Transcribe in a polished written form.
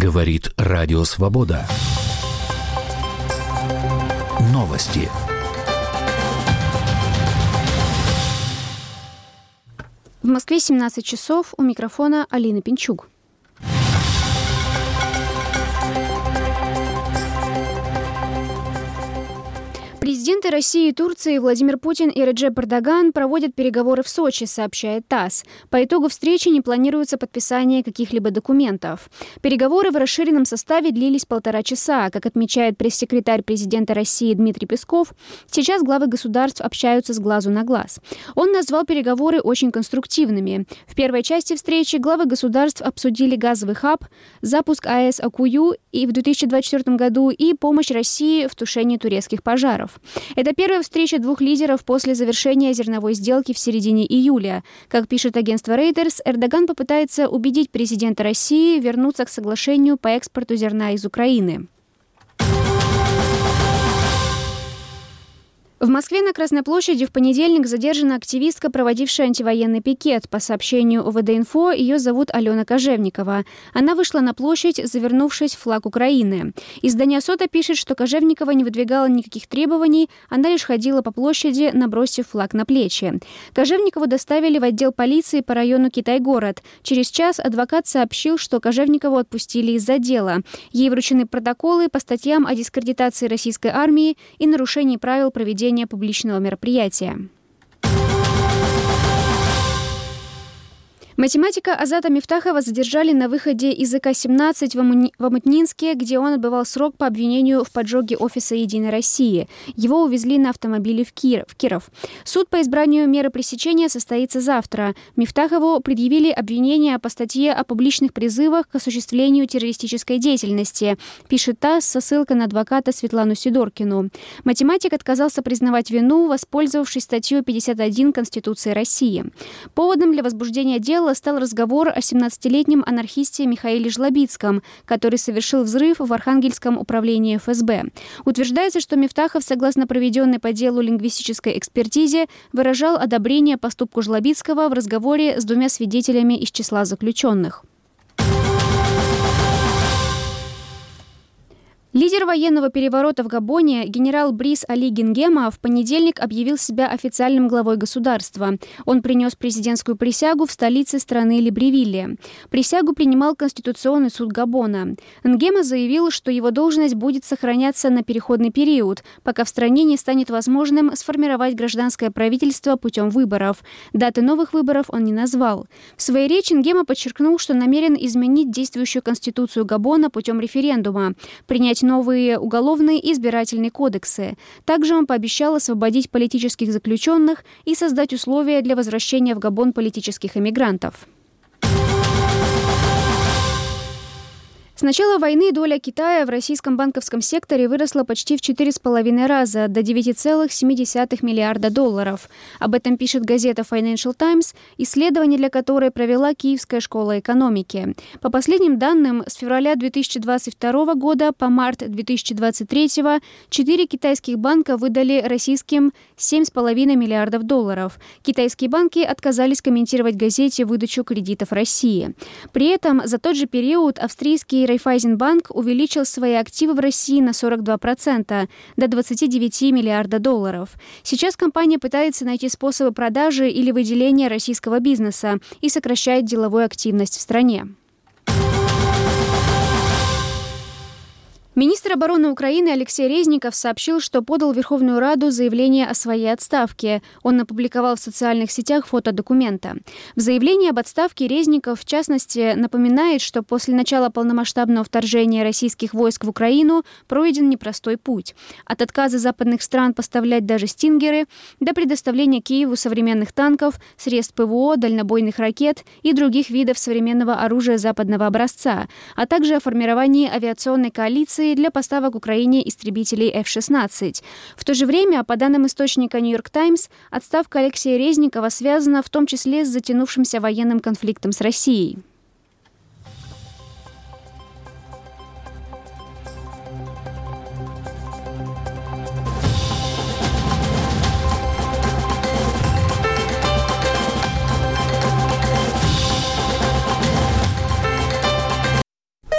Говорит Радио Свобода. Новости. В Москве 17 часов. У микрофона Алина Пинчук. Президенты России и Турции Владимир Путин и Реджеп Эрдоган проводят переговоры в Сочи, сообщает ТАСС. По итогу встречи не планируется подписание каких-либо документов. Переговоры в расширенном составе длились 1,5 часа. Как отмечает пресс-секретарь президента России Дмитрий Песков, сейчас главы государств общаются с глазу на глаз. Он назвал переговоры очень конструктивными. В первой части встречи главы государств обсудили газовый хаб, запуск АЭС Акую и в 2024 году и помощь России в тушении турецких пожаров. Это первая встреча двух лидеров после завершения зерновой сделки в середине июля. Как пишет агентство Reuters, Эрдоган попытается убедить президента России вернуться к соглашению по экспорту зерна из Украины. В Москве на Красной площади в понедельник задержана активистка, проводившая антивоенный пикет. По сообщению ОВД-Инфо, ее зовут Алена Кожевникова. Она вышла на площадь, завернувшись в флаг Украины. Издание «Сота» пишет, что Кожевникова не выдвигала никаких требований, она лишь ходила по площади, набросив флаг на плечи. Кожевникову доставили в отдел полиции по району Китай-город. Через час адвокат сообщил, что Кожевникову отпустили из-за дела. Ей вручены протоколы по статьям о дискредитации российской армии и нарушении правил проведения публичного мероприятия. Математика Азата Мифтахова задержали на выходе из ИК-17 в Омутнинске, где он отбывал срок по обвинению в поджоге офиса «Единой России». Его увезли на автомобиле в Киров. Суд по избранию меры пресечения состоится завтра. Мифтахову предъявили обвинения по статье о публичных призывах к осуществлению террористической деятельности, пишет ТАСС со ссылкой на адвоката Светлану Сидоркину. Математик отказался признавать вину, воспользовавшись статьей 51 Конституции России. Поводом для возбуждения дела стал разговор о 17-летнем анархисте Михаиле Жлобицком, который совершил взрыв в Архангельском управлении ФСБ. Утверждается, что Мифтахов, согласно проведенной по делу лингвистической экспертизе, выражал одобрение поступку Жлобицкого в разговоре с 2 свидетелями из числа заключенных. Лидер военного переворота в Габоне, генерал Брис Али Гингема, в понедельник объявил себя официальным главой государства. Он принес президентскую присягу в столице страны Либревилле. Присягу принимал Конституционный суд Габона. Нгема заявил, что его должность будет сохраняться на переходный период, пока в стране не станет возможным сформировать гражданское правительство путем выборов. Даты новых выборов он не назвал. В своей речи Нгема подчеркнул, что намерен изменить действующую Конституцию Габона путем референдума, принять новые уголовные и избирательные кодексы. Также он пообещал освободить политических заключенных и создать условия для возвращения в Габон политических эмигрантов. С начала войны доля Китая в российском банковском секторе выросла почти в 4,5 раза, до 9,7 миллиарда долларов. Об этом пишет газета Financial Times, исследование для которой провела Киевская школа экономики. По последним данным, с февраля 2022 года по март 2023 4 китайских банка выдали российским 7,5 миллиардов долларов. Китайские банки отказались комментировать газете выдачу кредитов России. При этом за тот же период австрийский Райффайзенбанк увеличил свои активы в России на 42%, до 29 миллиарда долларов. Сейчас компания пытается найти способы продажи или выделения российского бизнеса и сокращает деловую активность в стране. Министр обороны Украины Алексей Резников сообщил, что подал в Верховную Раду заявление о своей отставке. Он опубликовал в социальных сетях фото документа. В заявлении об отставке Резников, в частности, напоминает, что после начала полномасштабного вторжения российских войск в Украину пройден непростой путь. От отказа западных стран поставлять даже «Стингеры» до предоставления Киеву современных танков, средств ПВО, дальнобойных ракет и других видов современного оружия западного образца, а также о формировании авиационной коалиции для поставок Украине истребителей F-16. В то же время, по данным источника New York Times, отставка Алексея Резникова связана в том числе с затянувшимся военным конфликтом с Россией.